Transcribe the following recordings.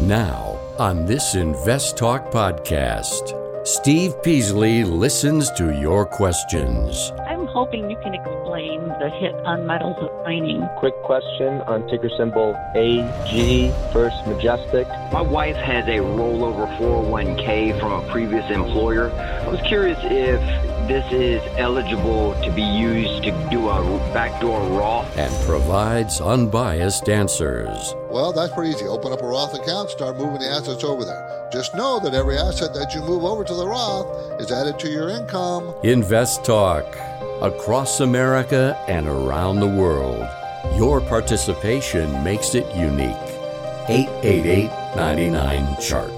Now, on this Invest Talk podcast, Steve Peasley listens to your questions. I'm hoping you can explain the hit on metals of mining. Quick question on ticker symbol AG, First Majestic. My wife has a rollover 401k from a previous employer. I was curious if this is eligible to be used to do a backdoor Roth. And provides unbiased answers. Well, that's pretty easy. Open up a Roth account, start moving the assets over there. Just know that every asset that you move over to the Roth is added to your income. Invest Talk. Across America and around the world. Your participation makes it unique. 888-99-CHART.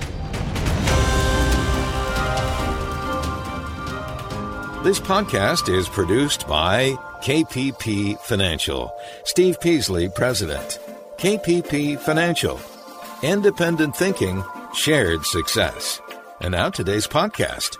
This podcast is produced by KPP Financial. Steve Peasley, President. KPP Financial. Independent thinking, shared success. And now today's podcast.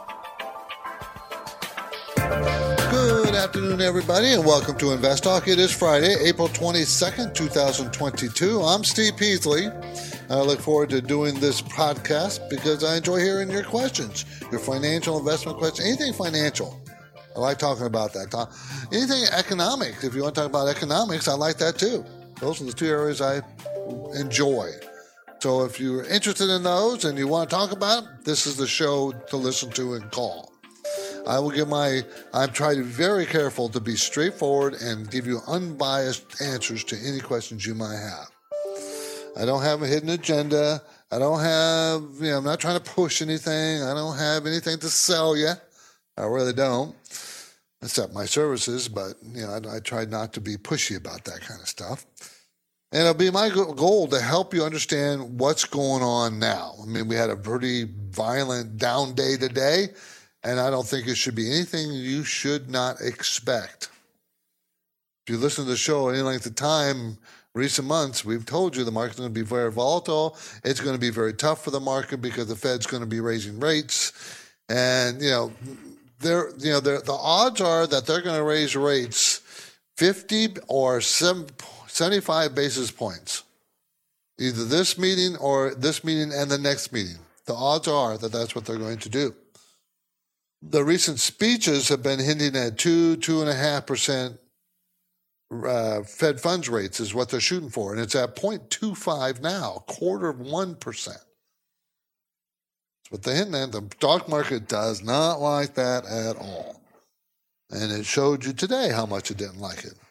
Good afternoon, everybody, and welcome to Invest Talk. It is Friday, April 22nd, 2022. I'm Steve Peasley. I look forward to doing this podcast because I enjoy hearing your questions, your financial investment questions, anything financial. I like talking about that. Anything economic. If you want to talk about economics, I like that too. Those are the two areas I enjoy. So if you're interested in those and you want to talk about them, this is the show to listen to and call. I'm trying to be very careful to be straightforward and give you unbiased answers to any questions you might have. I don't have a hidden agenda. I'm not trying to push anything. I don't have anything to sell you. I really don't, except my services, but, I try not to be pushy about that kind of stuff. And it'll be my goal to help you understand what's going on now. I mean, we had a pretty violent down day today, and I don't think it should be anything you should not expect. If you listen to the show any length of time, recent months, we've told you the market's going to be very volatile. It's going to be very tough for the market because the Fed's going to be raising rates. And, the odds are that they're going to raise rates 50 or 75 basis points, either this meeting or this meeting and the next meeting. The odds are that that's what they're going to do. The recent speeches have been hinting at 2.5% Fed funds rates is what they're shooting for, and it's at 0.25 now, 1/4%. That's what they're hinting at. The stock market does not like that at all, and it showed you today how much it didn't like it.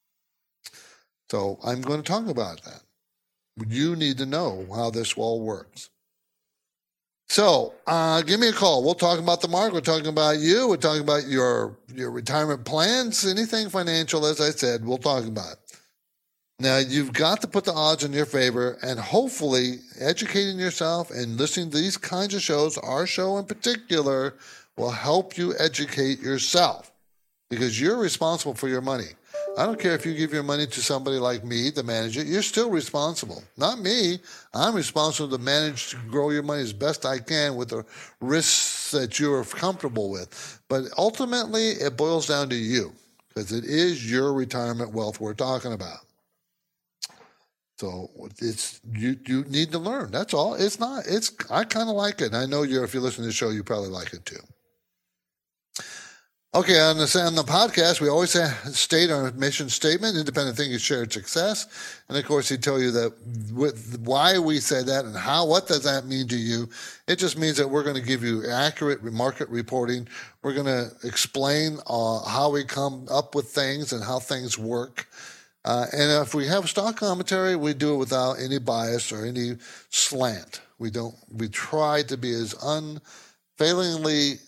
So I'm going to talk about that. You need to know how this all works. So give me a call. We'll talk about the market. We're talking about you. We're talking about your retirement plans, anything financial, as I said, we'll talk about it. Now, you've got to put the odds in your favor, and hopefully educating yourself and listening to these kinds of shows, our show in particular, will help you educate yourself because you're responsible for your money. I don't care if you give your money to somebody like me to manage it. You're still responsible. Not me. I'm responsible to manage to grow your money as best I can with the risks that you're comfortable with. But ultimately, it boils down to you because it is your retirement wealth we're talking about. So you need to learn. That's all. I kind of like it. And I know if you listen to the show, you probably like it too. Okay, on the podcast, we always state our mission statement, independent thinking, shared success. And, of course, he tell you that why we say that and what does that mean to you. It just means that we're going to give you accurate market reporting. We're going to explain how we come up with things and how things work. And if we have stock commentary, we do it without any bias or any slant. We try to be as unfailingly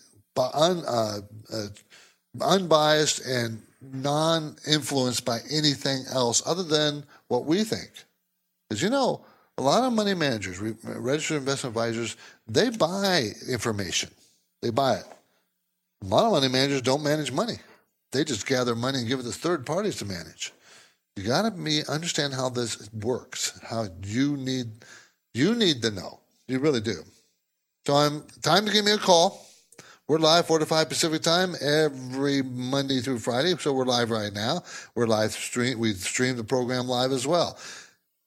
unbiased and non-influenced by anything else other than what we think. Because, a lot of money managers, registered investment advisors, they buy information. They buy it. A lot of money managers don't manage money. They just gather money and give it to third parties to manage. You got to understand how this works, how you need to know. You really do. So time to give me a call. We're live 4 to 5 Pacific time every Monday through Friday. So we're live right now. We're live stream. We stream the program live as well. So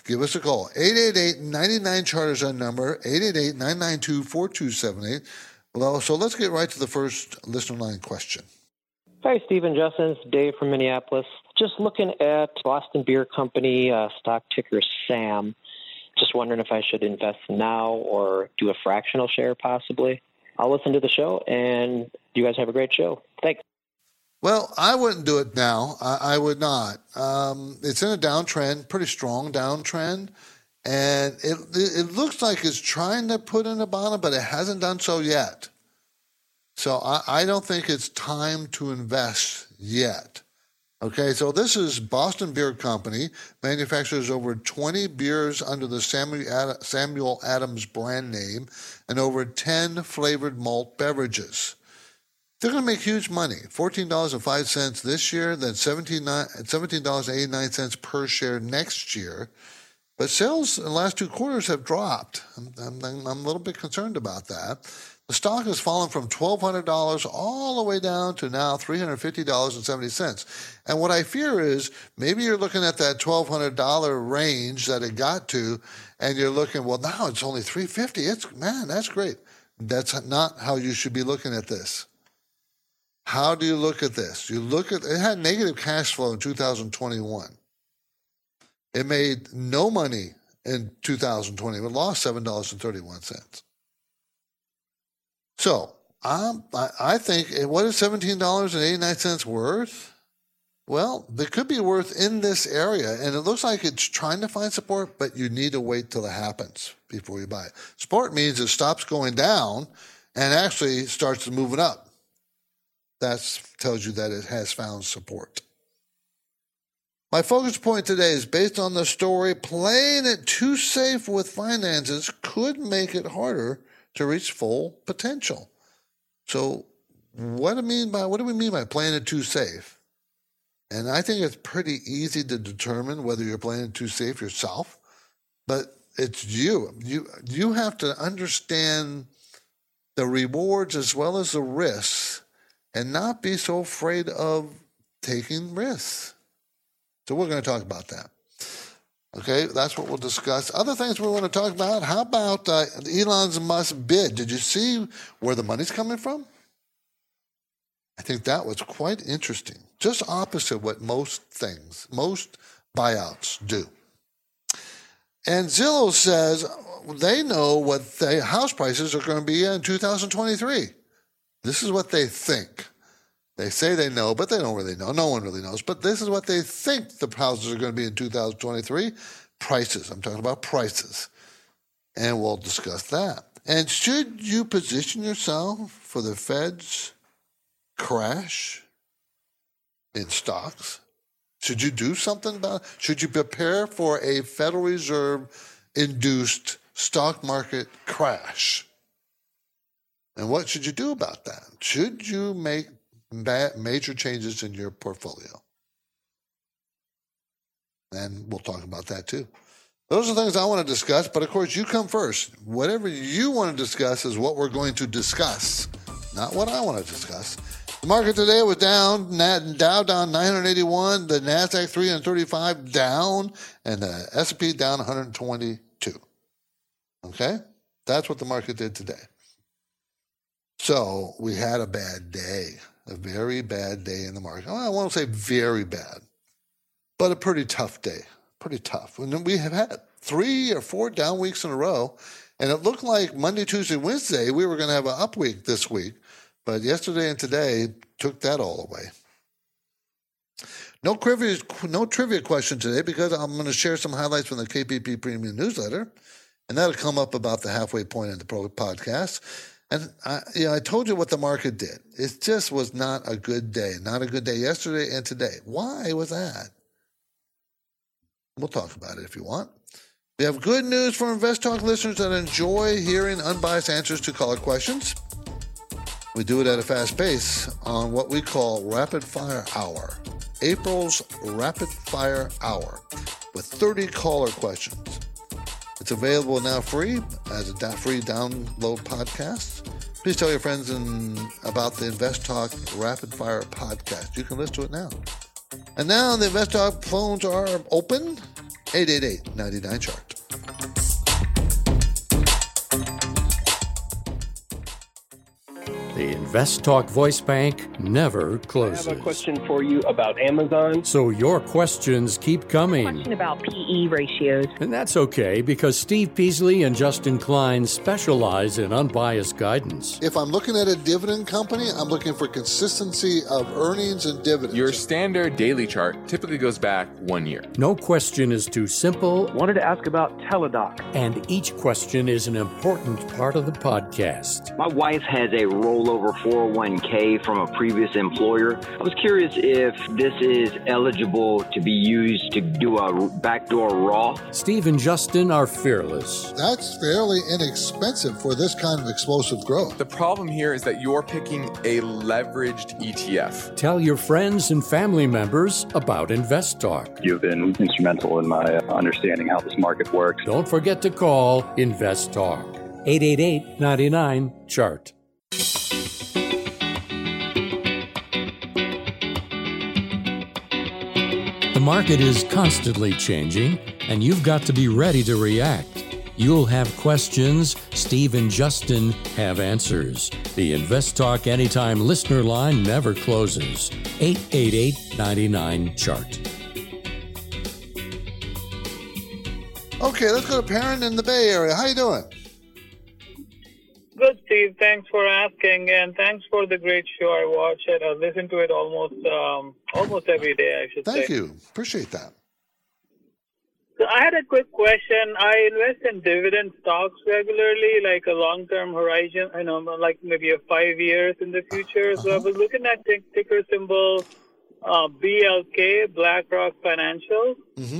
give us a call. 888-99-CHART is our number, 888-992-4278. Well, so let's get right to the first listener line question. Hi, Steve and Justin. It's Dave from Minneapolis. Just looking at Boston Beer Company, stock ticker SAM. Just wondering if I should invest now or do a fractional share possibly. I'll listen to the show, and you guys have a great show. Thanks. Well, I wouldn't do it now. I would not. It's in a downtrend, pretty strong downtrend, and it looks like it's trying to put in a bottom, but it hasn't done so yet. So I don't think it's time to invest yet. Okay, so this is Boston Beer Company, manufactures over 20 beers under the Samuel Adams brand name and over 10 flavored malt beverages. They're going to make huge money, $14.05 this year, then $17.89 per share next year. But sales in the last 2 quarters have dropped. I'm a little bit concerned about that. The stock has fallen from $1,200 all the way down to now $350.70. And what I fear is maybe you're looking at that $1,200 range that it got to, and you're looking, well, now it's only $350. That's great. That's not how you should be looking at this. How do you look at this? You look at it had negative cash flow in 2021. It made no money in 2020. It lost $7.31. So I think, what is $17.89 worth? Well, it could be worth in this area, and it looks like it's trying to find support, but you need to wait till it happens before you buy it. Support means it stops going down and actually starts moving up. That tells you that it has found support. My focus point today is based on the story, playing it too safe with finances could make it harder to reach full potential. So what do we mean by playing it too safe? And I think it's pretty easy to determine whether you're playing it too safe yourself, but it's you. You have to understand the rewards as well as the risks and not be so afraid of taking risks. So we're going to talk about that. Okay, that's what we'll discuss. Other things we want to talk about, how about Elon Musk's bid? Did you see where the money's coming from? I think that was quite interesting. Just opposite what most buyouts do. And Zillow says they know what the house prices are going to be in 2023. This is what they think. They say they know, but they don't really know. No one really knows. But this is what they think the houses are going to be in 2023. Prices. I'm talking about prices. And we'll discuss that. And should you position yourself for the Fed's crash in stocks? Should you do something about it? Should you prepare for a Federal Reserve-induced stock market crash? And what should you do about that? Should you make major changes in your portfolio? And we'll talk about that too. Those are things I want to discuss, but of course you come first. Whatever you want to discuss is what we're going to discuss, not what I want to discuss. The market today was down, Dow down 981, the NASDAQ 335 down, and the S&P down 122. Okay? That's what the market did today. So we had a bad day. A very bad day in the market. Well, I won't say very bad, but a pretty tough day. Pretty tough. And we have had 3 or 4 down weeks in a row, and it looked like Monday, Tuesday, Wednesday, we were going to have an up week this week, but yesterday and today took that all away. No trivia question today because I'm going to share some highlights from the KPP Premium Newsletter, and that'll come up about the halfway point in the podcast. And I told you what the market did. It just was not a good day. Not a good day yesterday and today. Why was that? We'll talk about it if you want. We have good news for Invest Talk listeners that enjoy hearing unbiased answers to caller questions. We do it at a fast pace on what we call Rapid Fire Hour. April's Rapid Fire Hour with 30 caller questions. It's available now free as a free download podcast. Please tell your friends about the Invest Talk Rapid Fire podcast. You can listen to it now. And now the Invest Talk phones are open. 888-99-CHART. The Invest Talk Voice Bank never closes. I have a question for you about Amazon. So your questions keep coming. Question about PE ratios. And that's okay, because Steve Peasley and Justin Klein specialize in unbiased guidance. If I'm looking at a dividend company, I'm looking for consistency of earnings and dividends. Your standard daily chart typically goes back 1 year. No question is too simple. Wanted to ask about Teladoc. And each question is an important part of the podcast. My wife has a rollover 401k from a previous employer. I was curious if this is eligible to be used to do a backdoor Roth. Steve and Justin are fearless. That's fairly inexpensive for this kind of explosive growth. The problem here is that you're picking a leveraged ETF. Tell your friends and family members about Invest Talk. You've been instrumental in my understanding how this market works. Don't forget to call Invest Talk. 888-99-CHART. The market is constantly changing, and you've got to be ready to react. You'll have questions. Steve and Justin have answers. The Invest Talk Anytime listener line never closes. 888-99-CHART. Okay, let's go to Perrin in the Bay Area. How you doing? Good, Steve. Thanks for asking, and thanks for the great show. I watch it. I listen to it almost every day, I should say. Thank you. Appreciate that. So I had a quick question. I invest in dividend stocks regularly, like a long-term horizon, like maybe 5 years in the future. So I was looking at ticker symbol BLK, BlackRock Financial.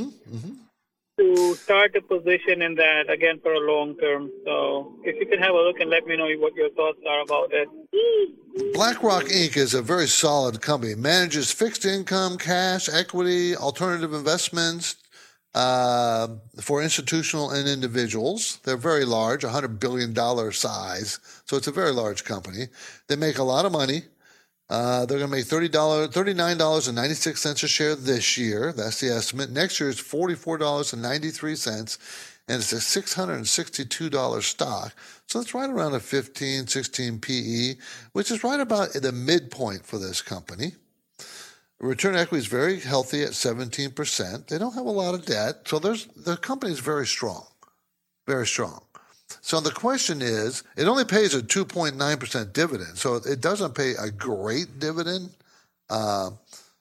To start a position in that, again, for a long term. So if you can have a look and let me know what your thoughts are about it. BlackRock Inc. is a very solid company. It manages fixed income, cash, equity, alternative investments for institutional and individuals. They're very large, $100 billion size. So it's a very large company. They make a lot of money. They're going to make $39.96 a share this year. That's the estimate. Next year is $44.93, and it's a $662 stock. So it's right around a 15, 16 PE, which is right about the midpoint for this company. Return equity is very healthy at 17%. They don't have a lot of debt, so the company is very strong, very strong. So the question is, it only pays a 2.9% dividend, so it doesn't pay a great dividend. And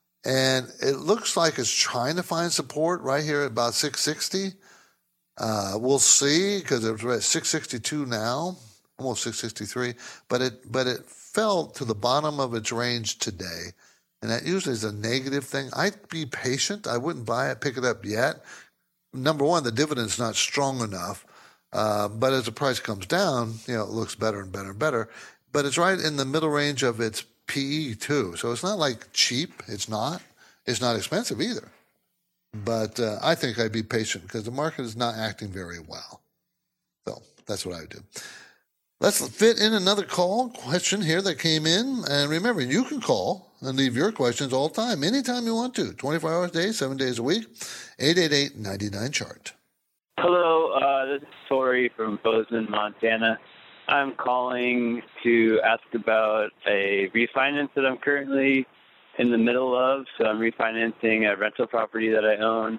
it looks like it's trying to find support right here at about 660. We'll see, because it's at 662 now, almost 663. But it fell to the bottom of its range today, and that usually is a negative thing. I'd be patient. I wouldn't buy it, pick it up yet. Number one, the dividend's not strong enough. But as the price comes down, it looks better and better and better. But it's right in the middle range of its PE too. So it's not like cheap. It's not expensive either. But I think I'd be patient because the market is not acting very well. So that's what I would do. Let's fit in another question here that came in. And remember, you can call and leave your questions all the time, anytime you want to, 24 hours a day, 7 days a week, 888-99-CHART. Hello, this is Tori from Bozeman, Montana. I'm calling to ask about a refinance that I'm currently in the middle of. So I'm refinancing a rental property that I own.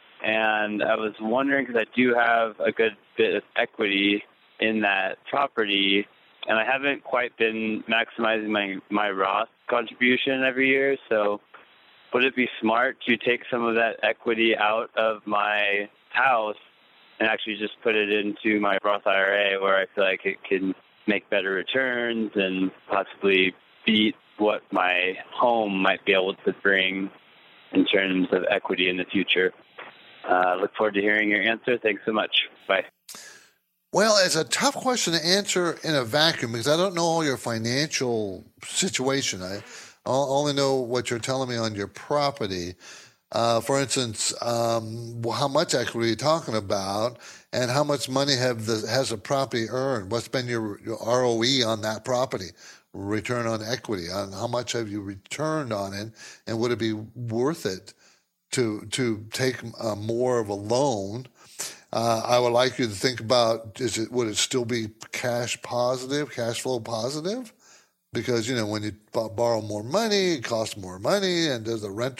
And I was wondering, because I do have a good bit of equity in that property, and I haven't quite been maximizing my Roth contribution every year. So would it be smart to take some of that equity out of my house and actually just put it into my Roth IRA, where I feel like it can make better returns and possibly beat what my home might be able to bring in terms of equity in the future? Look forward to hearing your answer. Thanks so much. Bye. Well, it's a tough question to answer in a vacuum because I don't know all your financial situation. I only know what you're telling me on your property. For instance, how much equity are you talking about, and how much money has the property earned? What's been your ROE on that property, return on equity? On how much have you returned on it, and would it be worth it to take more of a loan. I would like you to think about, would it still be cash flow positive? Because, when you borrow more money, it costs more money, and does the rent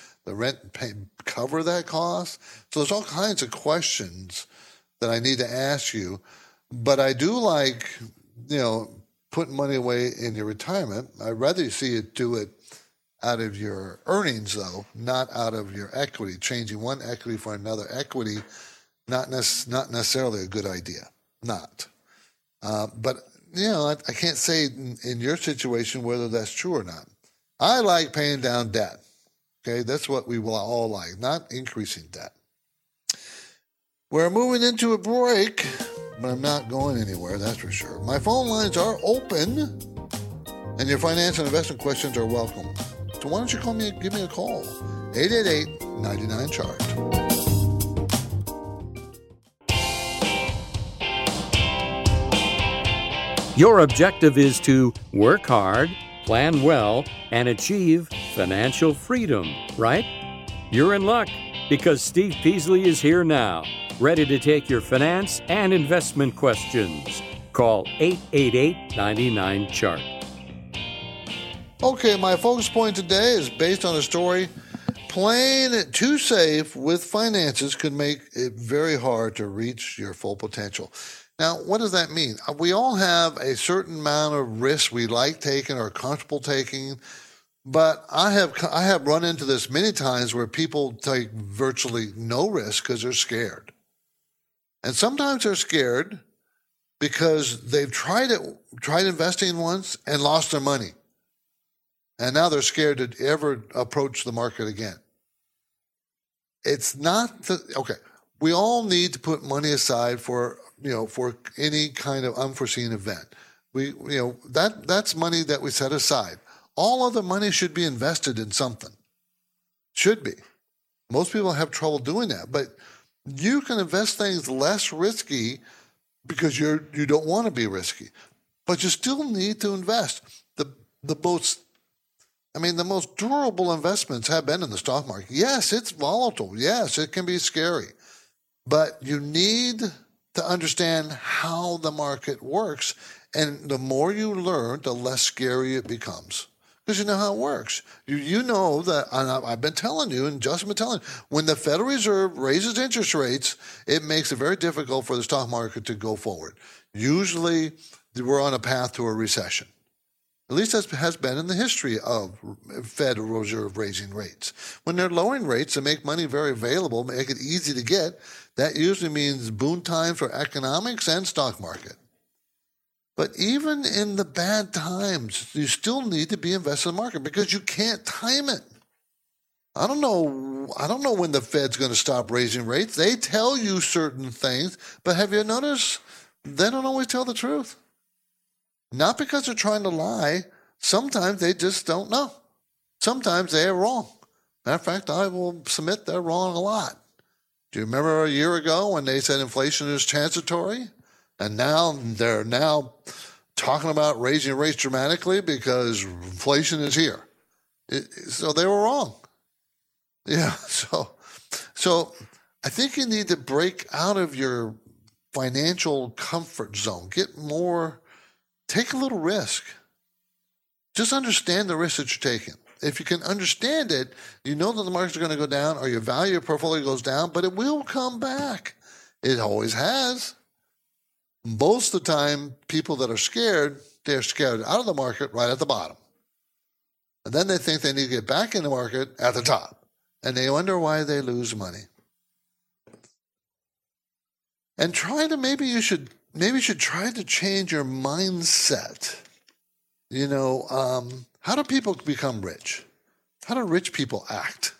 cover that cost? So there's all kinds of questions that I need to ask you. But I do like, putting money away in your retirement. I'd rather you see it do it out of your earnings, though, not out of your equity. Changing one equity for another equity, not necessarily a good idea. Not. But, I can't say in your situation whether that's true or not. I like paying down debt. Okay, that's what we will all like, not increasing debt. We're moving into a break, but I'm not going anywhere, that's for sure. My phone lines are open, and your financial investment questions are welcome. So why don't you give me a call, 888-99-CHART. Your objective is to work hard, plan well, and achieve financial freedom, right? You're in luck, because Steve Peasley is here now, ready to take your finance and investment questions. Call 888-99-CHART. Okay, my focus point today is based on a story. Playing it too safe with finances could make it very hard to reach your full potential. Now, what does that mean? We all have a certain amount of risk we like taking or comfortable taking, but I have run into this many times where people take virtually no risk because they're scared. And sometimes they're scared because they've tried investing once and lost their money. And now they're scared to ever approach the market again. It's not okay. We all need to put money aside for any kind of unforeseen event. That's money that we set aside. All other money should be invested in something. Should be. Most people have trouble doing that, but you can invest things less risky because you don't want to be risky, but you still need to invest. The most durable investments have been in the stock market. Yes, it's volatile. Yes, it can be scary, but you need to understand how the market works, and the more you learn, the less scary it becomes. Because you know how it works. You know that, and I've been telling you, and Justin been telling you, when the Federal Reserve raises interest rates, it makes it very difficult for the stock market to go forward. Usually, we're on a path to a recession. At least that has been in the history of Federal Reserve raising rates. When they're lowering rates to make money very available, make it easy to get, that usually means boom time for economics and stock market. But even in the bad times, you still need to be invested in the market because you can't time it. I don't know when the Fed's going to stop raising rates. They tell you certain things, but have you noticed they don't always tell the truth? Not because they're trying to lie. Sometimes they just don't know. Sometimes they are wrong. Matter of fact, I will submit they're wrong a lot. Do you remember a year ago when they said inflation is transitory? And now they're talking about raising rates dramatically because inflation is here. So they were wrong. Yeah, so I think you need to break out of your financial comfort zone. Take a little risk. Just understand the risk that you're taking. If you can understand it, you know that the markets are going to go down or your value of your portfolio goes down, but it will come back. It always has. Most of the time, people that are scared, they're scared out of the market right at the bottom. And then they think they need to get back in the market at the top. And they wonder why they lose money. And maybe you should try to change your mindset. How do people become rich? How do rich people act?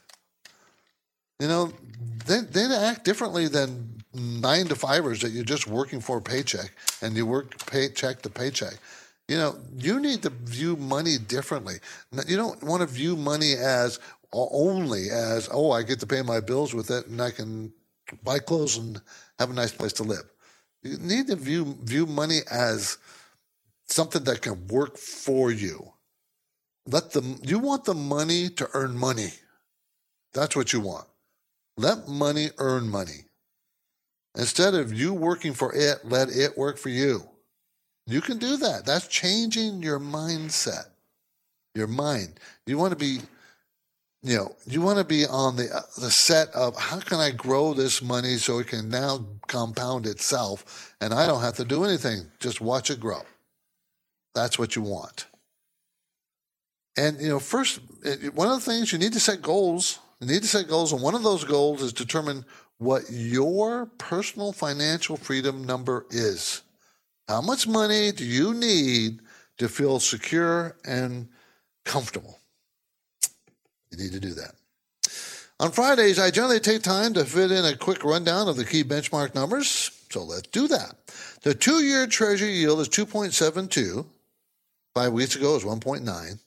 They act differently than 9-to-5ers that you're just working for a paycheck and you work paycheck to paycheck. You need to view money differently. You don't want to view money only as, I get to pay my bills with it and I can buy clothes and have a nice place to live. You need to view money as something that can work for you. You want the money to earn money. That's what you want. Let money earn money. Instead of you working for it, let it work for you. You can do that. That's changing your mindset, your mind. You want to be, you want to be on the set of how can I grow this money so it can now compound itself and I don't have to do anything, just watch it grow. That's what you want. And, first, one of the things you need to set goals. You need to set goals, and one of those goals is determine what your personal financial freedom number is. How much money do you need to feel secure and comfortable? You need to do that. On Fridays, I generally take time to fit in a quick rundown of the key benchmark numbers, so let's do that. The 2-year Treasury yield is 2.72. 5 weeks ago, it was 1.9.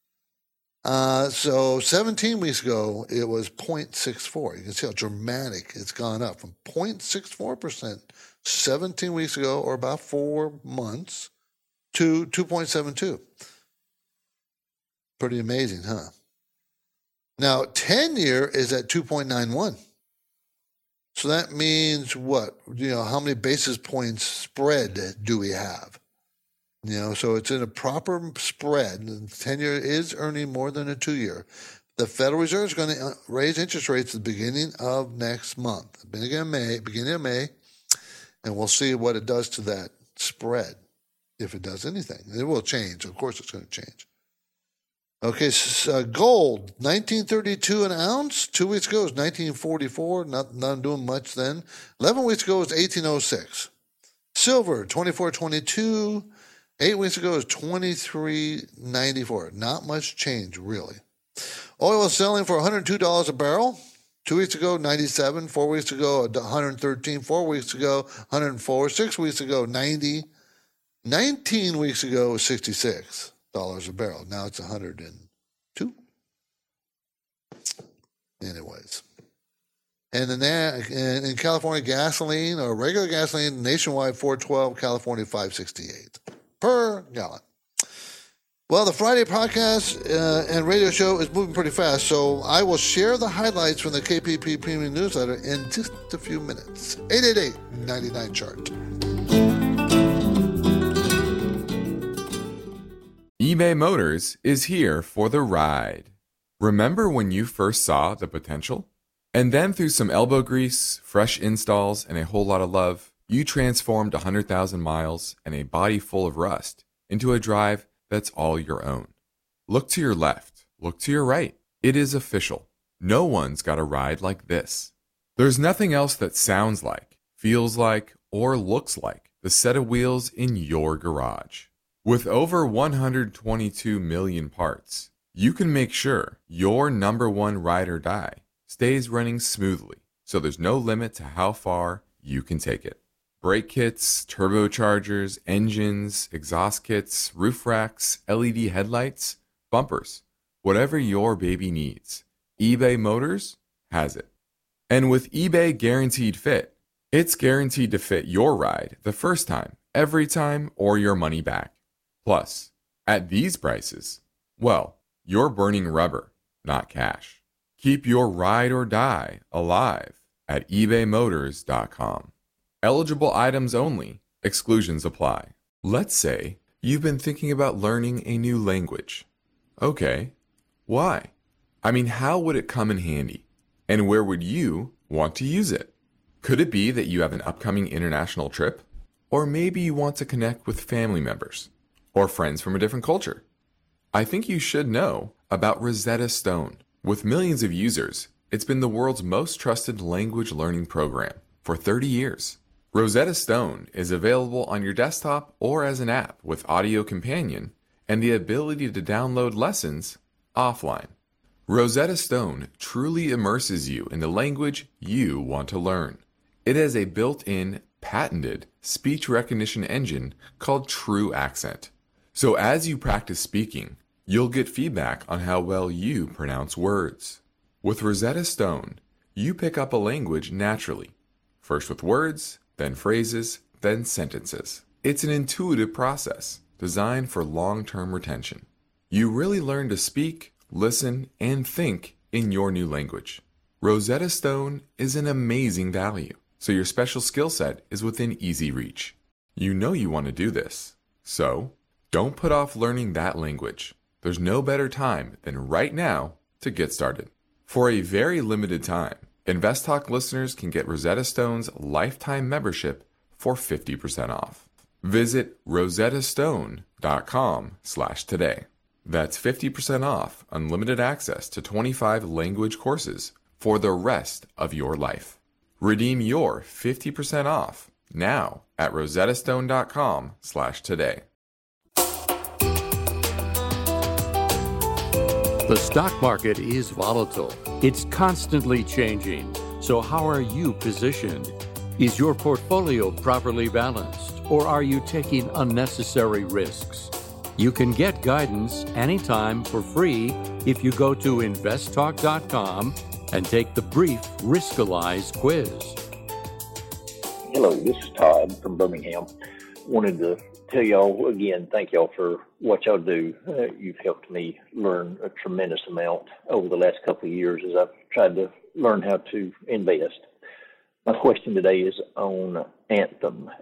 So 17 weeks ago, it was 0.64. You can see how dramatic it's gone up from 0.64% 17 weeks ago, or about 4 months, to 2.72. Pretty amazing, huh? Now, 10-year is at 2.91. So that means what? How many basis points spread do we have? So it's in a proper spread. The 10-year is earning more than a 2-year. The Federal Reserve is going to raise interest rates at the beginning of next month, beginning of May, and we'll see what it does to that spread, if it does anything. It will change. Of course it's going to change. Okay, so gold, 1932 an ounce. 2 weeks ago was 1944, not doing much then. 11 weeks ago was 1806. Silver, 24.22. 8 weeks ago, it was $23.94. Not much change, really. Oil was selling for $102 a barrel. 2 weeks ago, $97. 4 weeks ago, $113. 4 weeks ago, $104. 6 weeks ago, $90. 19 weeks ago, it was $66 a barrel. Now it's $102. Anyways. And in California, gasoline, or regular gasoline, nationwide $4.12, California $5.68 per gallon. Well, the Friday podcast and radio show is moving pretty fast, so I will share the highlights from the KPP Premium Newsletter in just a few minutes. 888-99-CHART. eBay Motors is here for the ride. Remember when you first saw the potential? And then through some elbow grease, fresh installs, and a whole lot of love, you transformed 100,000 miles and a body full of rust into a drive that's all your own. Look to your left. Look to your right. It is official. No one's got a ride like this. There's nothing else that sounds like, feels like, or looks like the set of wheels in your garage. With over 122 million parts, you can make sure your number one ride or die stays running smoothly, so there's no limit to how far you can take it. Brake kits, turbochargers, engines, exhaust kits, roof racks, LED headlights, bumpers, whatever your baby needs, eBay Motors has it. And with eBay Guaranteed Fit, it's guaranteed to fit your ride the first time, every time, or your money back. Plus, at these prices, well, you're burning rubber, not cash. Keep your ride or die alive at ebaymotors.com. Eligible items only. Exclusions apply. Let's say you've been thinking about learning a new language. Okay, why? I mean, how would it come in handy? And where would you want to use it? Could it be that you have an upcoming international trip? Or maybe you want to connect with family members or friends from a different culture? I think you should know about Rosetta Stone. With millions of users, it's been the world's most trusted language learning program for 30 years. Rosetta Stone is available on your desktop or as an app with Audio Companion and the ability to download lessons offline. Rosetta Stone truly immerses you in the language you want to learn. It has a built-in, patented speech recognition engine called True Accent. So as you practice speaking, you'll get feedback on how well you pronounce words. With Rosetta Stone, you pick up a language naturally, first with words, then phrases, then sentences. It's an intuitive process designed for long-term retention. You really learn to speak, listen, and think in your new language. Rosetta Stone is an amazing value, so your special skill set is within easy reach. You know you want to do this, so don't put off learning that language. There's no better time than right now to get started. For a very limited time, InvestTalk listeners can get Rosetta Stone's lifetime membership for 50% off. Visit rosettastone.com/today. That's 50% off unlimited access to 25 language courses for the rest of your life. Redeem your 50% off now at rosettastone.com/today. The stock market is volatile. It's constantly changing. So how are you positioned? Is your portfolio properly balanced, or are you taking unnecessary risks? You can get guidance anytime for free if you go to investtalk.com and take the brief Riskalyze quiz. Hello, this is Todd from Birmingham. Wanted to tell y'all again, thank y'all for what y'all do. You've helped me learn a tremendous amount over the last couple of years as I've tried to learn how to invest. My question today is on Anthem,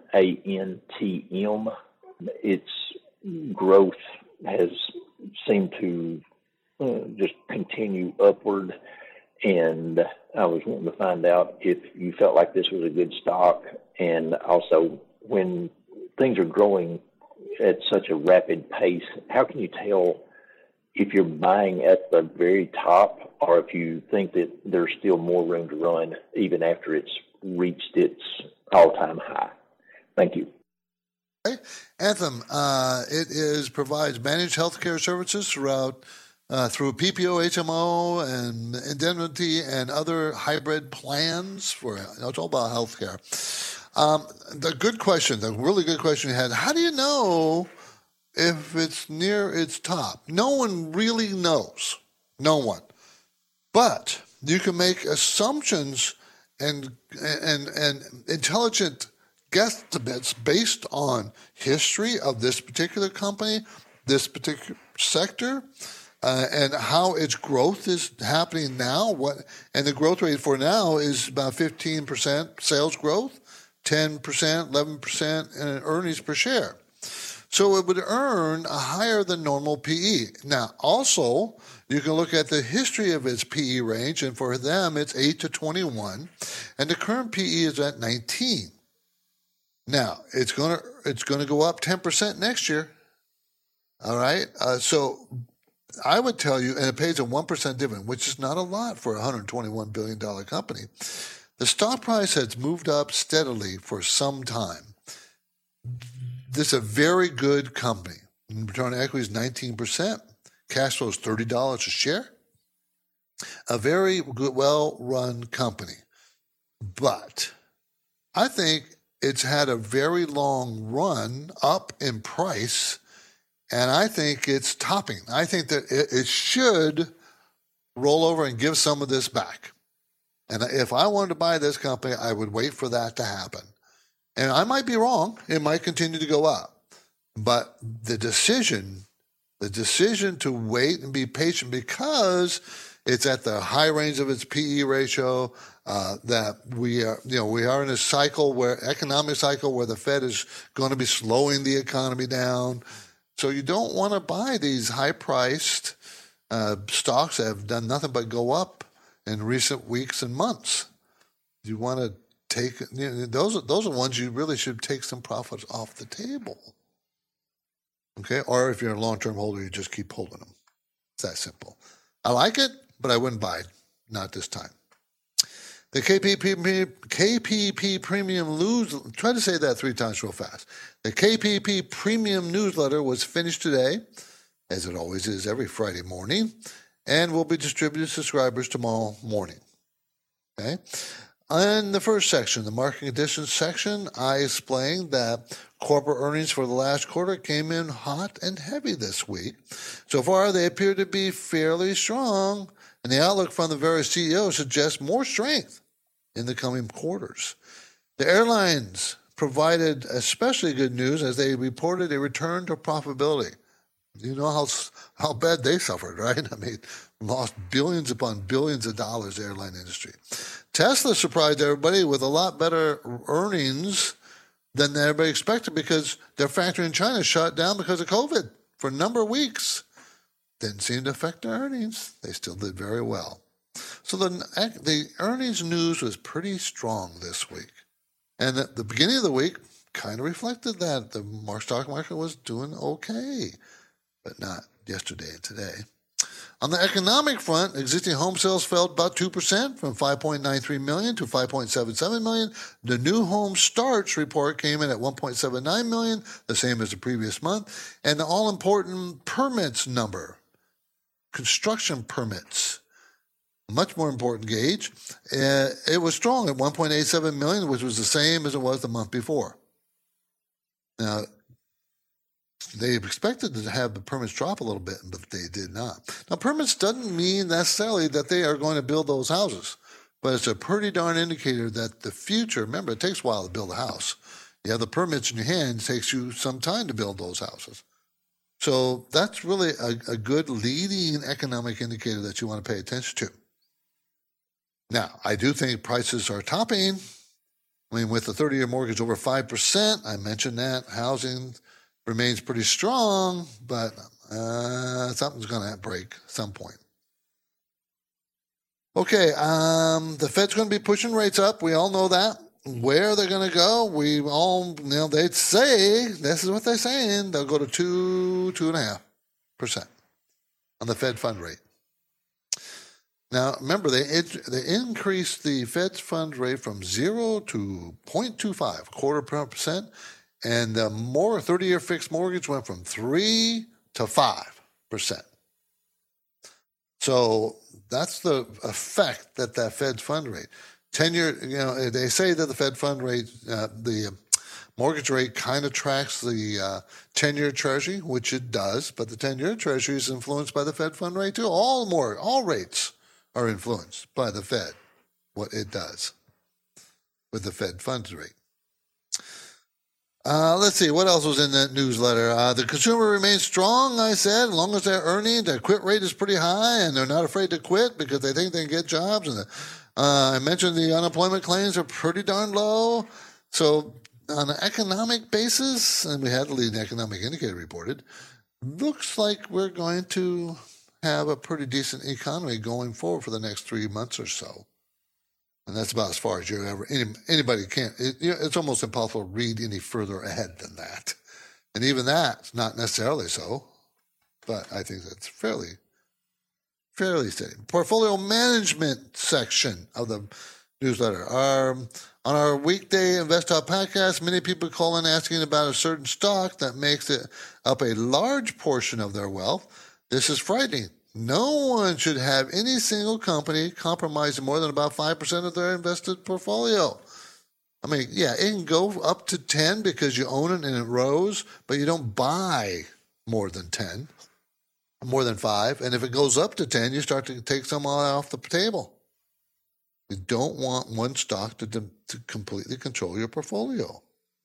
ANTM. Its growth has seemed to just continue upward, and I was wanting to find out if you felt like this was a good stock, and also when things are growing at such a rapid pace, how can you tell if you're buying at the very top or if you think that there's still more room to run even after it's reached its all-time high? Thank you. Okay. Anthem, it provides managed healthcare services through PPO, HMO, and indemnity and other hybrid plans it's all about healthcare. The really good question you had, how do you know if it's near its top? No one really knows. No one. But you can make assumptions and intelligent guesstimates based on history of this particular company, this particular sector, and how its growth is happening now. And the growth rate for now is about 15% sales growth, 10%, 11% in earnings per share. So it would earn a higher than normal PE. Now, also, you can look at the history of its PE range, and for them, it's 8 to 21, and the current PE is at 19. Now, it's going to go up 10% next year. All right? So I would tell you, and it pays a 1% dividend, which is not a lot for a $121 billion company. The stock price has moved up steadily for some time. This is a very good company. Return on equity is 19%. Cash flow is $30 a share. A very good, well-run company. But I think it's had a very long run up in price, and I think it's topping. I think that it should roll over and give some of this back. And if I wanted to buy this company, I would wait for that to happen. And I might be wrong. It might continue to go up. But the decision to wait and be patient because it's at the high range of its PE ratio, that we are in a economic cycle where the Fed is going to be slowing the economy down. So you don't want to buy these high-priced stocks that have done nothing but go up in recent weeks and months. You want to take those are ones you really should take some profits off the table. Okay, or if you're a long-term holder, you just keep holding them. It's that simple. I like it, but I wouldn't buy it. Not this time. The KPP Premium Newsletter, try to say that 3 times real fast. The KPP Premium Newsletter was finished today, as it always is every Friday morning, and will be distributed to subscribers tomorrow morning. Okay? In the first section, the market conditions section, I explained that corporate earnings for the last quarter came in hot and heavy this week. So far, they appear to be fairly strong, and the outlook from the various CEOs suggests more strength in the coming quarters. The airlines provided especially good news as they reported a return to profitability. You know how bad they suffered, right? I mean, lost billions upon billions of dollars, the airline industry. Tesla surprised everybody with a lot better earnings than everybody expected because their factory in China shut down because of COVID for a number of weeks. Didn't seem to affect their earnings. They still did very well. So the earnings news was pretty strong this week. And at the beginning of the week kind of reflected that. The stock market was doing okay, but not yesterday and today. On the economic front, existing home sales fell about 2% from 5.93 million to 5.77 million. The new home starts report came in at 1.79 million, the same as the previous month. And the all-important permits number, construction permits, much more important gauge, it was strong at 1.87 million, which was the same as it was the month before. Now, they expected to have the permits drop a little bit, but they did not. Now, permits doesn't mean necessarily that they are going to build those houses, but it's a pretty darn indicator that the future, remember, it takes a while to build a house. You have the permits in your hand, it takes you some time to build those houses. So that's really a good leading economic indicator that you want to pay attention to. Now, I do think prices are topping. I mean, with the 30-year mortgage over 5%, I mentioned that, housing remains pretty strong, but something's going to break at some point. Okay, the Fed's going to be pushing rates up. We all know that. Where they're going to go, we all, they'd say, this is what they're saying, they'll go to 2.5% on the Fed fund rate. Now, remember, they increased the Fed's fund rate from 0 to 0.25, 0.25%, and the 30-year fixed mortgage went from 3 to 5%. So that's the effect that Fed's fund rate. 10-year, they say that the Fed fund rate, the mortgage rate kind of tracks the 10-year Treasury, which it does, but the 10-year Treasury is influenced by the Fed fund rate too. All rates are influenced by the Fed, what it does with the Fed funds rate. Let's see, what else was in that newsletter? The consumer remains strong, I said, as long as they're earning. Their quit rate is pretty high, and they're not afraid to quit because they think they can get jobs. And I mentioned the unemployment claims are pretty darn low. So on an economic basis, and we had the leading economic indicator reported, looks like we're going to have a pretty decent economy going forward for the next 3 months or so. And that's about as far as anybody can. It's almost impossible to read any further ahead than that. And even that's not necessarily so, but I think that's fairly steady. Portfolio management section of the newsletter. On our weekday Invest Talk podcast, many people call in asking about a certain stock that makes it up a large portion of their wealth. This is frightening. No one should have any single company compromising more than about 5% of their invested portfolio. I mean, yeah, it can go up to 10 because you own it and it rose, but you don't buy more than 10, more than 5. And if it goes up to 10, you start to take some off the table. You don't want one stock to completely control your portfolio.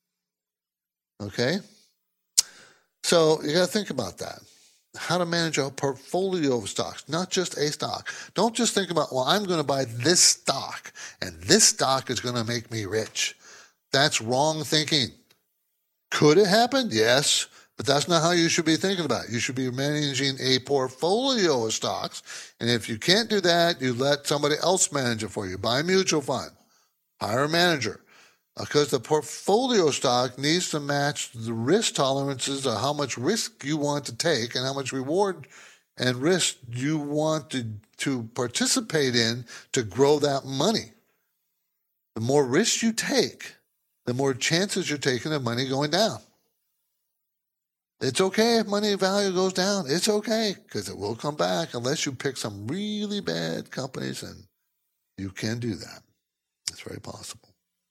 Okay? So you got to think about that. How to manage a portfolio of stocks, not just a stock. Don't just think about, well, I'm going to buy this stock, and this stock is going to make me rich. That's wrong thinking. Could it happen? Yes, but that's not how you should be thinking about it. You should be managing a portfolio of stocks, and if you can't do that, you let somebody else manage it for you. Buy a mutual fund. Hire a manager. Because the portfolio stock needs to match the risk tolerances of how much risk you want to take and how much reward and risk you want to participate in to grow that money. The more risk you take, the more chances you're taking of money going down. It's okay if money value goes down. It's okay because it will come back unless you pick some really bad companies, and you can do that. It's very possible.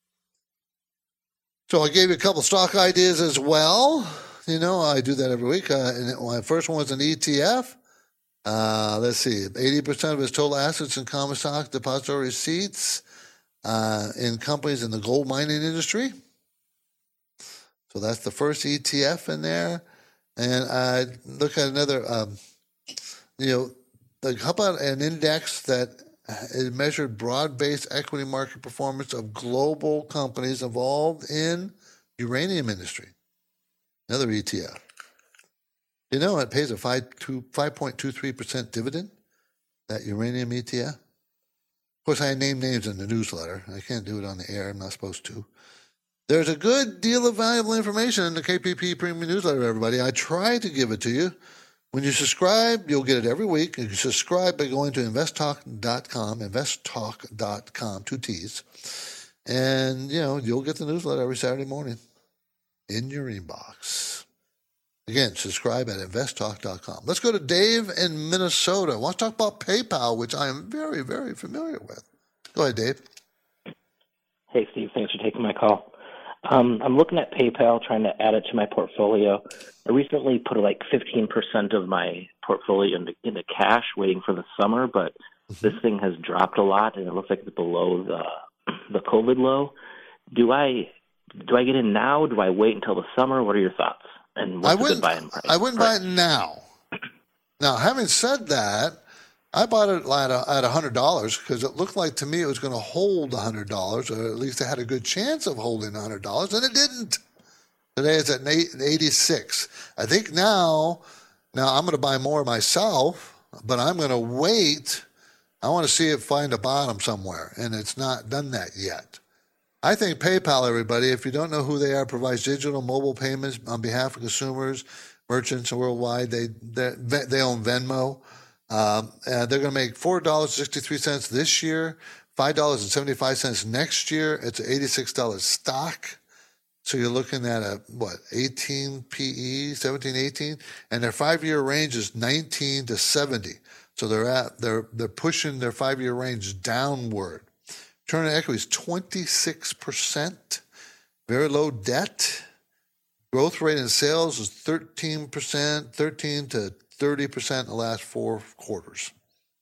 So I gave you a couple stock ideas as well. I do that every week. And my first one was an ETF. Let's see, 80% of its total assets in common stock depository receipts in companies in the gold mining industry. So that's the first ETF in there. And I look at another, how about an index that is measured broad-based equity market performance of global companies involved in uranium industry? Another ETF. It pays a 5.23% dividend, that uranium ETF. Of course, I name names in the newsletter. I can't do it on the air. I'm not supposed to. There's a good deal of valuable information in the KPP Premium Newsletter, everybody. I try to give it to you. When you subscribe, you'll get it every week. You can subscribe by going to investtalk.com, 2 T's. And, you'll get the newsletter every Saturday morning in your inbox. Again, subscribe at investtalk.com. Let's go to Dave in Minnesota. I want to talk about PayPal, which I am very, very familiar with. Go ahead, Dave. Hey, Steve. Thanks for taking my call. I'm looking at PayPal, trying to add it to my portfolio. I recently put 15% of my portfolio into cash, waiting for the summer, but this thing has dropped a lot, and it looks like it's below the COVID low. Do I get in now? Do I wait until the summer? What are your thoughts? And what's a good buy-in price? I wouldn't buy it now. Now, having said that, I bought it at $100 because it looked like to me it was going to hold $100, or at least it had a good chance of holding $100, and it didn't. Today it's at 86. I think now I'm going to buy more myself, but I'm going to wait. I want to see it find a bottom somewhere, and it's not done that yet. I think PayPal, everybody, if you don't know who they are, provides digital mobile payments on behalf of consumers, merchants worldwide. They own Venmo. They're going to make $4.63 this year, $5.75 next year. It's an $86 stock. So you're looking at 18 PE, 17, 18, and their 5-year range is 19 to 70. So they're pushing their 5-year range downward. Return on equity is 26%. Very low debt. Growth rate in sales is 13%, 13 to 30% in the last 4 quarters.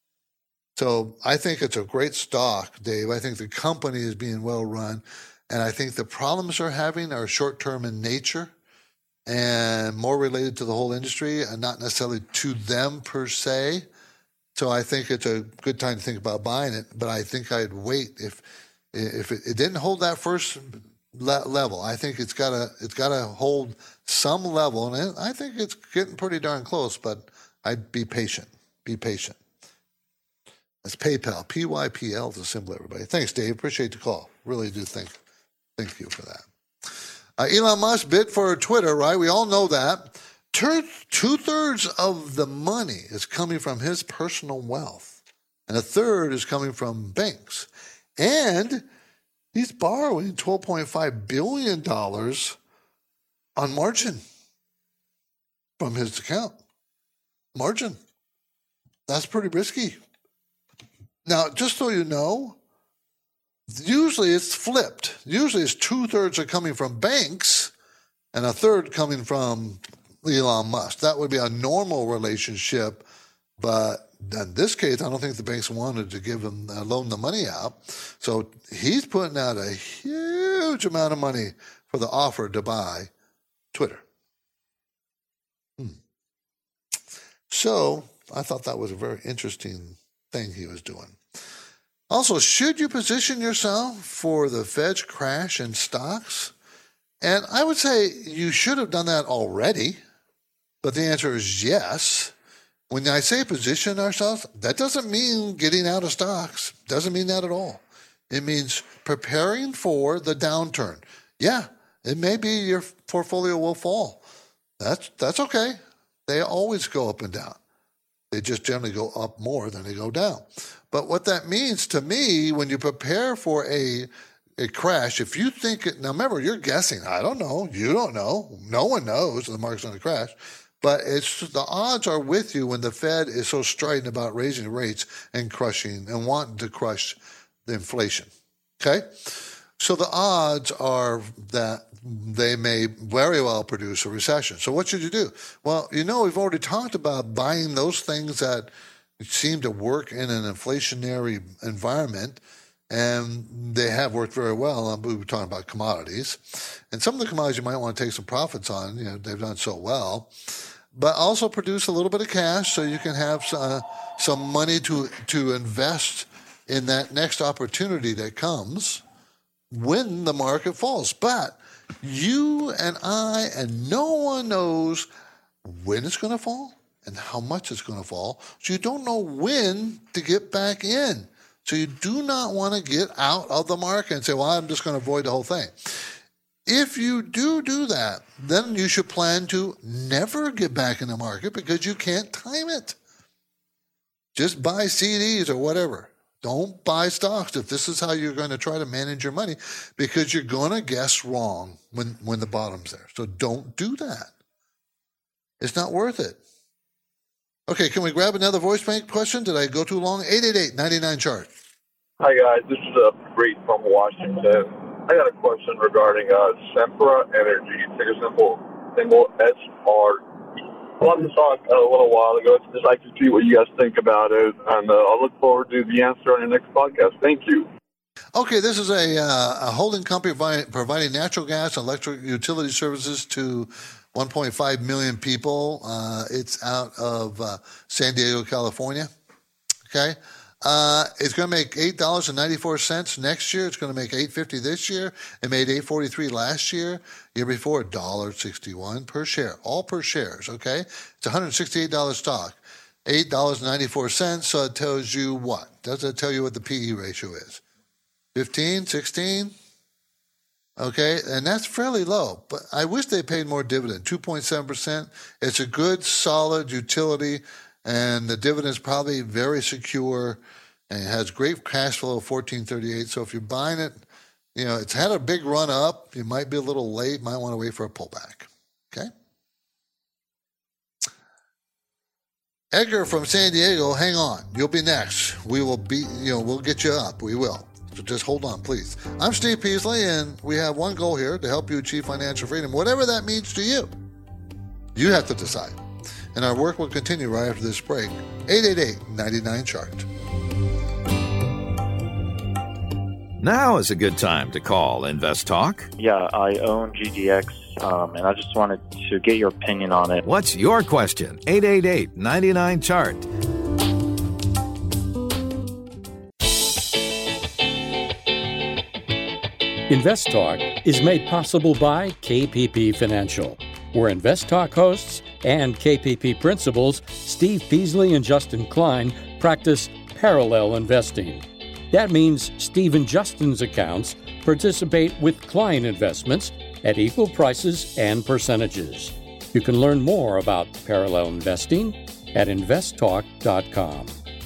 So I think it's a great stock, Dave. I think the company is being well run, and I think the problems they're having are short-term in nature and more related to the whole industry and not necessarily to them per se. So I think it's a good time to think about buying it, but I think I'd wait if it didn't hold that first level. I think it's got to hold some level, and I think it's getting pretty darn close. But I'd be patient. Be patient. That's PayPal. PYPL is the symbol, everybody. Thanks, Dave. Appreciate the call. Really do thank you for that. Elon Musk bid for Twitter, right? We all know that. 2/3 of the money is coming from his personal wealth, and 1/3 is coming from banks. And he's borrowing $12.5 billion on margin from his account. Margin. That's pretty risky. Now, just so you know, usually it's flipped. Usually it's 2/3 are coming from banks and 1/3 coming from Elon Musk. That would be a normal relationship, but in this case, I don't think the banks wanted to give him loan the money out. So he's putting out a huge amount of money for the offer to buy Twitter. So I thought that was a very interesting thing he was doing. Also, should you position yourself for the Fed's crash in stocks? And I would say you should have done that already. But the answer is yes. When I say position ourselves, that doesn't mean getting out of stocks. Doesn't mean that at all. It means preparing for the downturn. Yeah, it may be your portfolio will fall. That's okay. They always go up and down. They just generally go up more than they go down. But what that means to me, when you prepare for a crash, if you think it, now remember, you're guessing. I don't know. You don't know. No one knows the market's going to crash. But the odds are with you when the Fed is so strident about raising rates and wanting to crush the inflation. Okay? So the odds are that they may very well produce a recession. So what should you do? Well, we've already talked about buying those things that seem to work in an inflationary environment. and they have worked very well. We were talking about commodities, and some of the commodities you might want to take some profits on. They've done so well, but also produce a little bit of cash so you can have some money to invest in that next opportunity that comes when the market falls. But you and I and no one knows when it's going to fall and how much it's going to fall. So you don't know when to get back in. So you do not want to get out of the market and say, well, I'm just going to avoid the whole thing. If you do that, then you should plan to never get back in the market because you can't time it. Just buy CDs or whatever. Don't buy stocks if this is how you're going to try to manage your money, because you're going to guess wrong when the bottom's there. So don't do that. It's not worth it. Okay, can we grab another voice bank question? Did I go too long? 888-99-CHART. Hi, guys. This is Bree from Washington. I got a question regarding Sempra Energy, ticker symbol SRE. I wanted to talk a little while ago. I'd just like to see what you guys think about it, and I'll look forward to the answer on your next podcast. Thank you. Okay, this is a holding company providing natural gas and electric utility services to 1.5 million people. It's out of San Diego, California. Okay. It's going to make $8.94 next year. It's going to make $8.50 this year. It made $8.43 last year. Year before, $1.61 per share. All per shares, okay? It's a $168 stock. $8.94, so it tells you what? Does it tell you what the PE ratio is? 15, 16? Okay, and that's fairly low. But I wish they paid more dividend, 2.7%. It's a good, solid utility, and the dividend is probably very secure, and it has great cash flow of $14.38. So if you're buying it, it's had a big run up. You might be a little late. Might want to wait for a pullback. Okay. Edgar from San Diego, hang on. You'll be next. We will be, we'll get you up. We will. So just hold on, please. I'm Steve Peasley, and we have one goal here to help you achieve financial freedom, whatever that means to you. You have to decide. And our work will continue right after this break. 888-99-CHART. Now is a good time to call Invest Talk. Yeah, I own GDX, and I just wanted to get your opinion on it. What's your question? 888-99-CHART. Invest Talk is made possible by KPP Financial, where Invest Talk hosts and KPP principals Steve Peasley and Justin Klein practice parallel investing. That means Steve and Justin's accounts participate with client investments at equal prices and percentages. You can learn more about parallel investing at investtalk.com.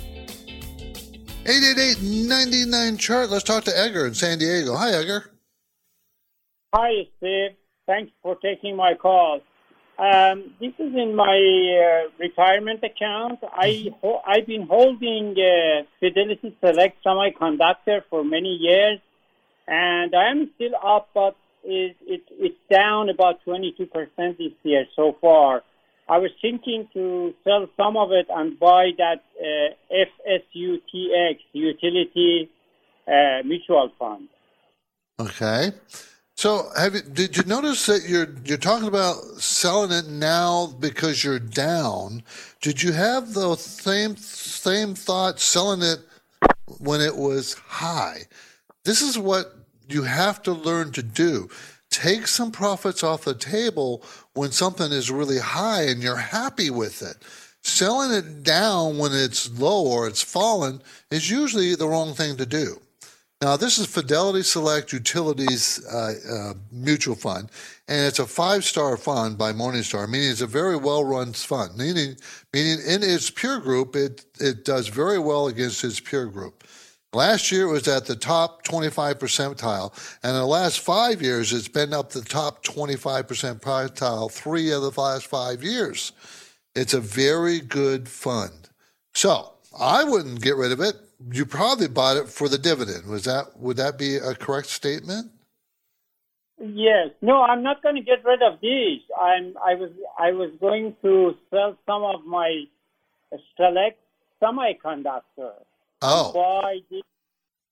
888-99-CHART. Let's talk to Edgar in San Diego. Hi, Edgar. Hi, Steve. Thanks for taking my call. This is in my retirement account. I've been holding Fidelity Select Semiconductor for many years, and I am still up, but it's down about 22% this year so far. I was thinking to sell some of it and buy that FSUTX Utility Mutual Fund. Okay. So, did you notice that you're talking about selling it now because you're down? Did you have the same thought selling it when it was high? This is what you have to learn to do. Take some profits off the table when something is really high and you're happy with it. Selling it down when it's low or it's fallen is usually the wrong thing to do. Now, this is Fidelity Select Utilities Mutual Fund, and it's a 5-star fund by Morningstar, meaning it's a very well-run fund, meaning in its peer group, it does very well against its peer group. Last year, it was at the top 25 percentile, and in the last 5 years, it's been up the top 25 percentile 3 of the last 5 years. It's a very good fund. So I wouldn't get rid of it. You probably bought it for the dividend. Would that be a correct statement? Yes. No, I'm not going to get rid of these. I was going to sell some of my Select Semiconductor. Oh. Buy this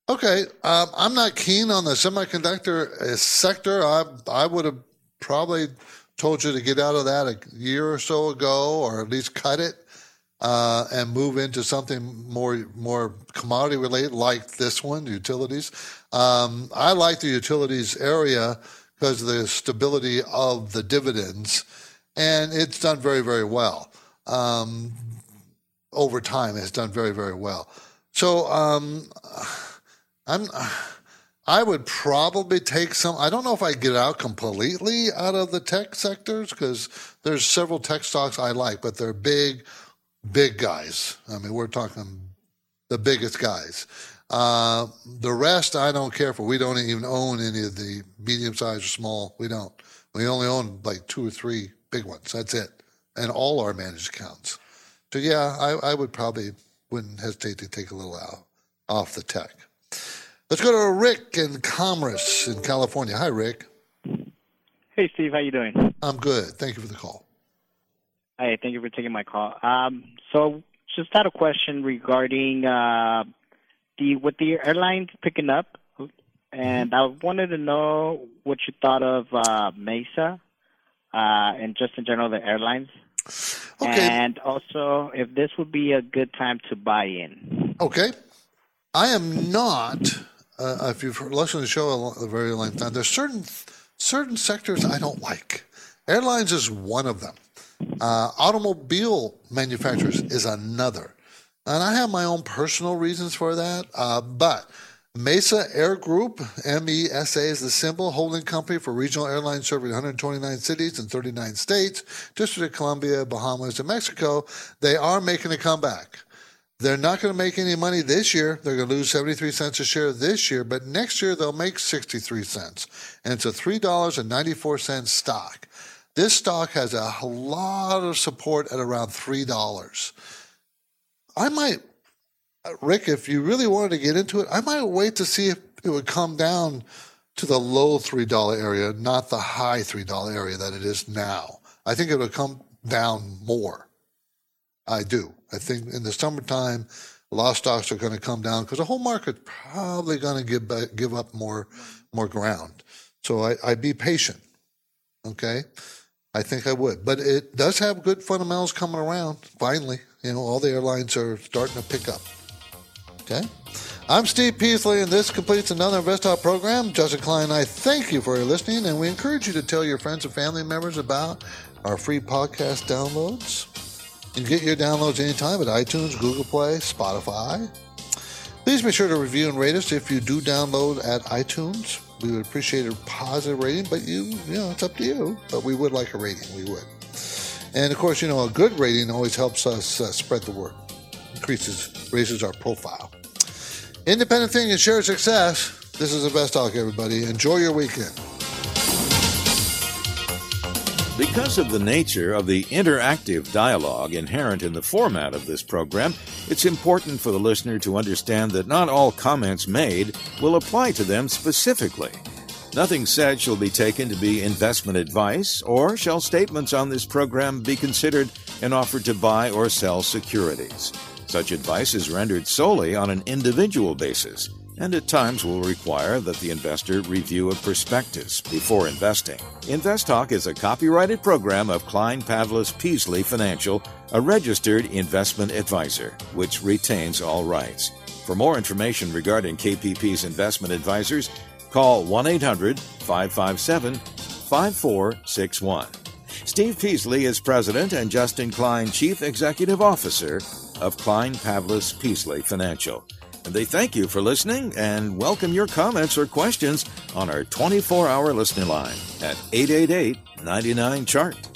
Okay, I'm not keen on the semiconductor sector. I would have probably told you to get out of that a year or so ago, or at least cut it and move into something more commodity related, like this one, utilities. I like the utilities area because of the stability of the dividends, and it's done very, very well. Over time, it's done very, very well. So I would probably take some. I don't know if I get out completely out of the tech sectors because there's several tech stocks I like, but they're big guys. I mean, we're talking the biggest guys. The rest I don't care for. We don't even own any of the medium-sized or small. We don't. We only own like 2 or 3 big ones. That's it. And all our managed accounts. So yeah, I wouldn't hesitate to take a little out off the tech. Let's go to Rick in Commerce in California. Hi, Rick. Hey, Steve. How you doing? I'm good. Thank you for the call. Hey, thank you for taking my call. So just had a question regarding with the airlines picking up, and I wanted to know what you thought of Mesa and just in general the airlines. Okay. And also if this would be a good time to buy in. Okay. I am not, if you've listened to the show a very long time, there's certain sectors I don't like. Airlines is one of them. Automobile manufacturers is another. And I have my own personal reasons for that. But Mesa Air Group, MESA is the symbol, holding company for regional airlines serving 129 cities in 39 states, District of Columbia, Bahamas, and Mexico. They are making a comeback. They're not going to make any money this year. They're going to lose 73 cents a share this year, but next year they'll make 63 cents. And it's a $3.94 stock. This stock has a lot of support at around $3. I might, Rick, if you really wanted to get into it, I might wait to see if it would come down to the low $3 area, not the high $3 area that it is now. I think it would come down more. I do. I think in the summertime, a lot of stocks are going to come down because the whole market's probably going to give up more ground. So I'd be patient. Okay? I think I would. But it does have good fundamentals coming around, finally. You know, all the airlines are starting to pick up. Okay? I'm Steve Peasley, and this completes another InvestTalk program. Justin Klein and I thank you for your listening, and we encourage you to tell your friends and family members about our free podcast downloads. You can get your downloads anytime at iTunes, Google Play, Spotify. Please be sure to review and rate us if you do download at iTunes. We would appreciate a positive rating, but you know, it's up to you. But we would like a rating. We would. And, of course, you know, a good rating always helps us spread the word, raises our profile. Independent thinking, share success. This is InvestTalk, everybody. Enjoy your weekend. Because of the nature of the interactive dialogue inherent in the format of this program, it's important for the listener to understand that not all comments made will apply to them specifically. Nothing said shall be taken to be investment advice, or shall statements on this program be considered an offer to buy or sell securities. Such advice is rendered solely on an individual basis, and at times will require that the investor review a prospectus before investing. InvestTalk is a copyrighted program of Klein Pavlis Peasley Financial, a registered investment advisor, which retains all rights. For more information regarding KPP's investment advisors, call 1-800-557-5461. Steve Peasley is President and Justin Klein Chief Executive Officer of Klein Pavlis Peasley Financial. And they thank you for listening and welcome your comments or questions on our 24-hour listening line at 888-99-CHART.